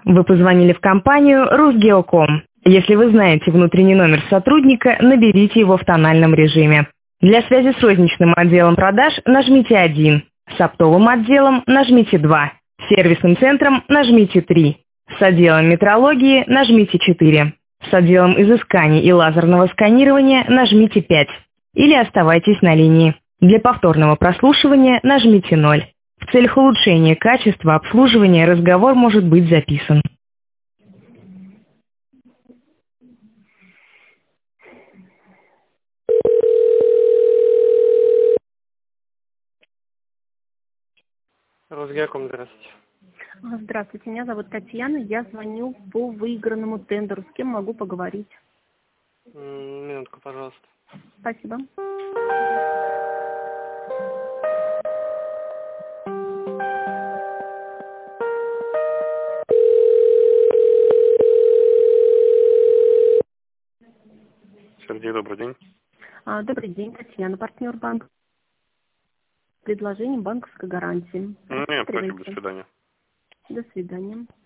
Вы позвонили в компанию «Русгеоком». Если вы знаете внутренний номер сотрудника, наберите его в тональном режиме. Для связи с розничным отделом продаж нажмите 1, с оптовым отделом нажмите 2, с сервисным центром нажмите 3, с отделом метрологии нажмите 4, с отделом изысканий и лазерного сканирования нажмите 5 или оставайтесь на линии. Для повторного прослушивания нажмите 0. В целях улучшения качества обслуживания разговор может быть записан. Росгеоком, здравствуйте. Здравствуйте, меня зовут Татьяна, я звоню по выигранному тендеру. С кем могу поговорить? Минутку, пожалуйста. Спасибо. Сергей, добрый день. Добрый день, Татьяна, партнер банка. Предложение банковской гарантии. Нет, спасибо, до Рассматривайте. свидания. До свидания.